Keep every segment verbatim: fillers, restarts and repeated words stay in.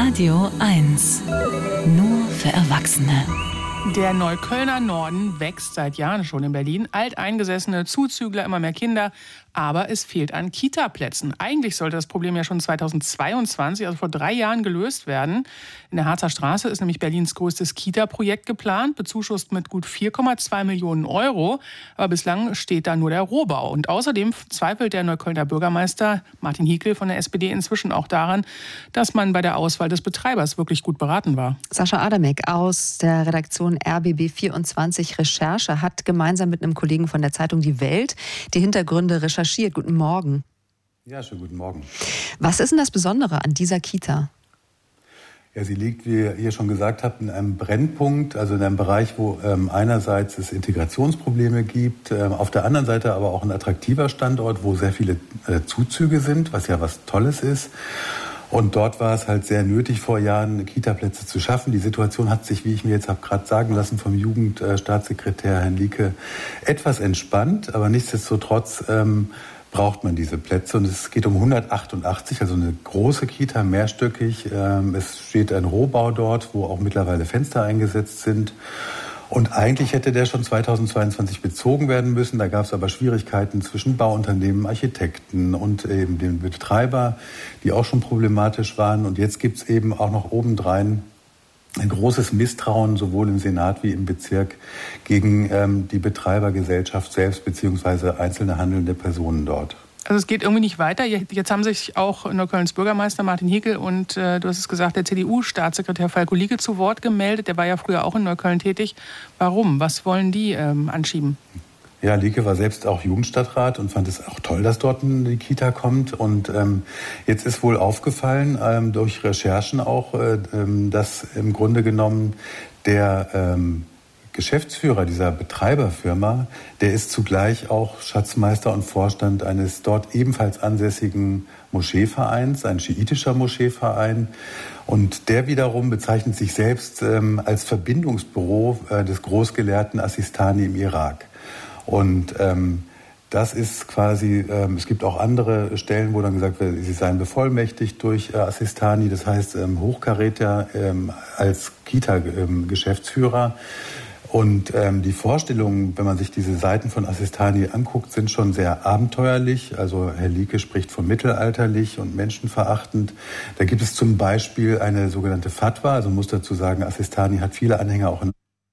Radio eins. Nur für Erwachsene. Der Neuköllner Norden wächst seit Jahren schon in Berlin. Alteingesessene Zuzügler, immer mehr Kinder. Aber es fehlt an Kita-Plätzen. Eigentlich sollte das Problem ja schon zweitausendzweiundzwanzig, also vor drei Jahren, gelöst werden. In der Harzer Straße ist nämlich Berlins größtes Kita-Projekt geplant, bezuschusst mit gut vier Komma zwei Millionen Euro. Aber bislang steht da nur der Rohbau. Und außerdem zweifelt der Neuköllner Bürgermeister Martin Hickel von der S P D inzwischen auch daran, dass man bei der Auswahl des Betreibers wirklich gut beraten war. Sascha Adamek aus der Redaktion R B B vierundzwanzig Recherche hat gemeinsam mit einem Kollegen von der Zeitung Die Welt die Hintergründe recherchiert. Guten Morgen. Ja, schönen guten Morgen. Was ist denn das Besondere an dieser Kita? Ja, sie liegt, wie ihr schon gesagt habt, in einem Brennpunkt, also in einem Bereich, wo ähm, einerseits es Integrationsprobleme gibt, ähm, auf der anderen Seite aber auch ein attraktiver Standort, wo sehr viele äh, Zuzüge sind, was ja was Tolles ist. Und dort war es halt sehr nötig, vor Jahren Kita-Plätze zu schaffen. Die Situation hat sich, wie ich mir jetzt habe gerade sagen lassen, vom Jugendstaatssekretär Herrn Lieke etwas entspannt. Aber nichtsdestotrotz ähm, braucht man diese Plätze. Und es geht um hundertachtundachtzig, also eine große Kita, mehrstöckig. Ähm, es steht ein Rohbau dort, wo auch mittlerweile Fenster eingesetzt sind. Und eigentlich hätte der schon zweitausendzweiundzwanzig bezogen werden müssen. Da gab es aber Schwierigkeiten zwischen Bauunternehmen, Architekten und eben dem Betreiber, die auch schon problematisch waren. Und jetzt gibt es eben auch noch obendrein ein großes Misstrauen, sowohl im Senat wie im Bezirk, gegen ähm, die Betreibergesellschaft selbst beziehungsweise einzelne handelnde Personen dort. Also es geht irgendwie nicht weiter. Jetzt haben sich auch Neuköllns Bürgermeister Martin Hickel und, äh, du hast es gesagt, der C D U-Staatssekretär Falko Lieke zu Wort gemeldet. Der war ja früher auch in Neukölln tätig. Warum? Was wollen die ähm, anschieben? Ja, Lieke war selbst auch Jugendstadtrat und fand es auch toll, dass dort die Kita kommt. Und ähm, jetzt ist wohl aufgefallen, ähm, durch Recherchen auch, äh, ähm, dass im Grunde genommen der ähm, Geschäftsführer dieser Betreiberfirma, der ist zugleich auch Schatzmeister und Vorstand eines dort ebenfalls ansässigen Moscheevereins, ein schiitischer Moscheeverein. Und der wiederum bezeichnet sich selbst ähm, als Verbindungsbüro äh, des Großgelehrten Assistani im Irak. Und ähm, das ist quasi, ähm, es gibt auch andere Stellen, wo dann gesagt wird, sie seien bevollmächtigt durch äh, Assistani, das heißt ähm, Hochkaräter ähm, als Kita-Geschäftsführer. Und ähm, die Vorstellungen, wenn man sich diese Seiten von Assistani anguckt, sind schon sehr abenteuerlich. Also Herr Lieke spricht von mittelalterlich und menschenverachtend. Da gibt es zum Beispiel eine sogenannte Fatwa, also muss dazu sagen, Assistani hat viele Anhänger auch in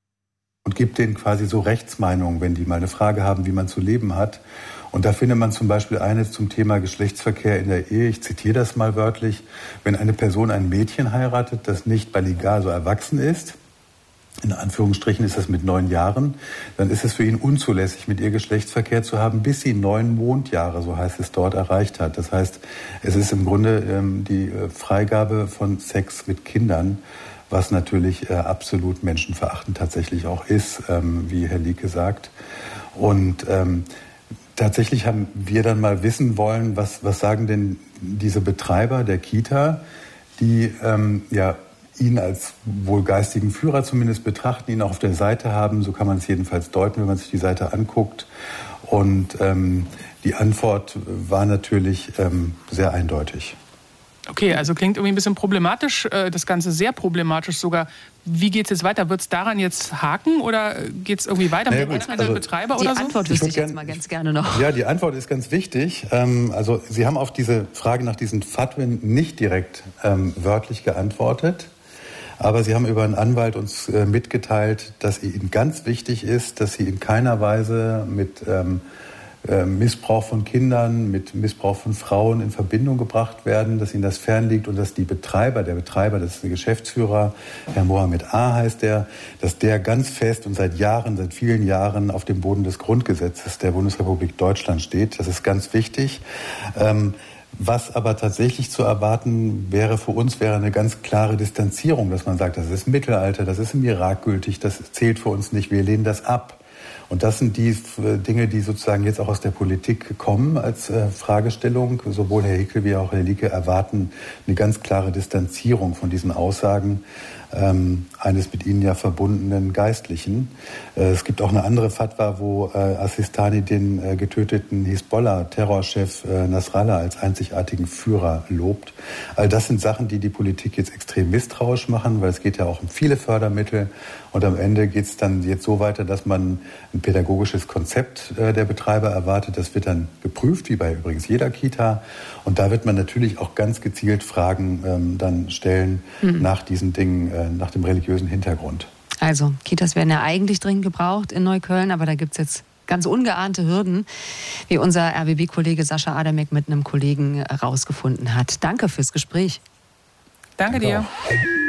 und gibt denen quasi so Rechtsmeinungen, wenn die mal eine Frage haben, wie man zu leben hat. Und da findet man zum Beispiel eine zum Thema Geschlechtsverkehr in der Ehe. Ich zitiere das mal wörtlich. Wenn eine Person ein Mädchen heiratet, das nicht baligar, so erwachsen ist, in Anführungsstrichen ist das mit neun Jahren, dann ist es für ihn unzulässig, mit ihr Geschlechtsverkehr zu haben, bis sie neun Mondjahre, so heißt es dort, erreicht hat. Das heißt, es ist im Grunde ähm, die Freigabe von Sex mit Kindern, was natürlich äh, absolut menschenverachtend tatsächlich auch ist, ähm, wie Herr Lieke sagt. Und ähm, tatsächlich haben wir dann mal wissen wollen, was, was sagen denn diese Betreiber der Kita, die ähm, ja ihn als wohl geistigen Führer zumindest betrachten, ihn auch auf der Seite haben, so kann man es jedenfalls deuten, wenn man sich die Seite anguckt. Und ähm, die Antwort war natürlich ähm, sehr eindeutig. Okay, also klingt irgendwie ein bisschen problematisch, das Ganze sehr problematisch sogar. Wie geht es jetzt weiter? Wird es daran jetzt haken oder geht es irgendwie weiter mit dem also Betreiber die oder so? Die Antwort wüsste ich jetzt mal ganz gerne noch. Ja, die Antwort ist ganz wichtig. Also Sie haben auf diese Frage nach diesen Fatwen nicht direkt ähm, wörtlich geantwortet. Aber Sie haben über einen Anwalt uns äh, mitgeteilt, dass Ihnen ganz wichtig ist, dass Sie in keiner Weise mit ähm, Missbrauch von Kindern, mit Missbrauch von Frauen in Verbindung gebracht werden, dass ihnen das fernliegt und dass die Betreiber, der Betreiber, das ist der Geschäftsführer, Herr Mohammed A. heißt der, dass der ganz fest und seit Jahren, seit vielen Jahren auf dem Boden des Grundgesetzes der Bundesrepublik Deutschland steht. Das ist ganz wichtig. Ähm, Was aber tatsächlich zu erwarten wäre für uns, wäre eine ganz klare Distanzierung, dass man sagt, das ist Mittelalter, das ist im Irak gültig, das zählt für uns nicht, wir lehnen das ab. Und das sind die Dinge, die sozusagen jetzt auch aus der Politik kommen als äh, Fragestellung. Sowohl Herr Hickel wie auch Herr Lieke erwarten eine ganz klare Distanzierung von diesen Aussagen ähm, eines mit ihnen ja verbundenen Geistlichen. Äh, es gibt auch eine andere Fatwa, wo äh, As-Sistani den äh, getöteten Hisbollah-Terrorchef äh, Nasrallah als einzigartigen Führer lobt. All das sind Sachen, die die Politik jetzt extrem misstrauisch machen, weil es geht ja auch um viele Fördermittel. Und am Ende geht es dann jetzt so weiter, dass man ein pädagogisches Konzept äh, der Betreiber erwartet. Das wird dann geprüft, wie bei übrigens jeder Kita. Und da wird man natürlich auch ganz gezielt Fragen ähm, dann stellen mhm. nach diesen Dingen, äh, nach dem religiösen Hintergrund. Also, Kitas werden ja eigentlich dringend gebraucht in Neukölln, aber da gibt es jetzt ganz ungeahnte Hürden, wie unser R B B-Kollege Sascha Adamek mit einem Kollegen herausgefunden hat. Danke fürs Gespräch. Danke dir. Auch.